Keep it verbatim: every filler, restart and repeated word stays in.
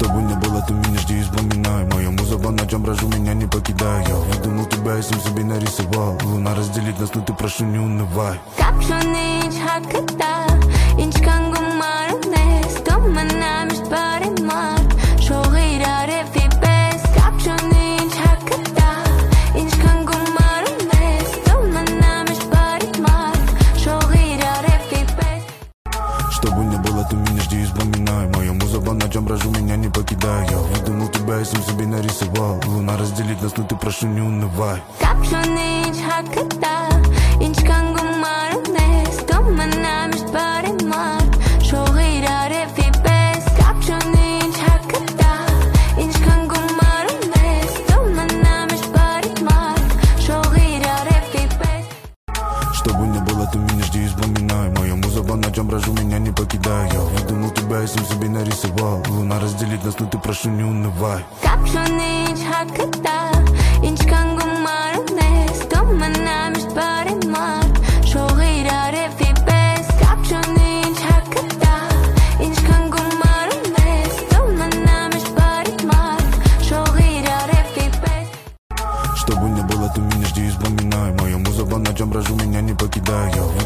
Что бы ни было, ты меня жди и вспоминай. Моя муза по ночам брожу, меня не покидай. Я выдумал тебя и сам себе нарисовал. Луна разделит нас, но ты прошу не унывай. Капшоны чхаката, инчкангу марунес, дома намеш паримар, шогираре фипес. Капшоны чхаката, инчкангу марунес, дома намеш паримар, шогираре фипес. Что бы ни было, ты меня жди и вспоминай. Моя муза по ночам брожу, меня не покидай. Я выдумал тебя и сам себе нарисовал. Луна разделит нас, но ты прошу не унывай. Капшоны чхаката, инчкангу марунес, дома намеш паримар, шогираре фипес. Капшоны чхаката, инчкангу марунес, дома намеш паримар, шогираре фипес. Что бы ни было, ты меня жди и вспоминай. Моя муза по ночам брожу, меня не покидай. Я выдумал тебя и сам себе нарисовал. Луна разделит нас, но ты прошу не унывай. Капшоны чхаката, инчкангу марунес, дома намеш паримар, шогираре фипес. Капшоны чхаката, инчкангу марунес, дома намеш паримар, шогираре фипес. Что бы ни было, ты меня жди и вспоминай. Моя муза по ночам брожу, меня не покидай. Я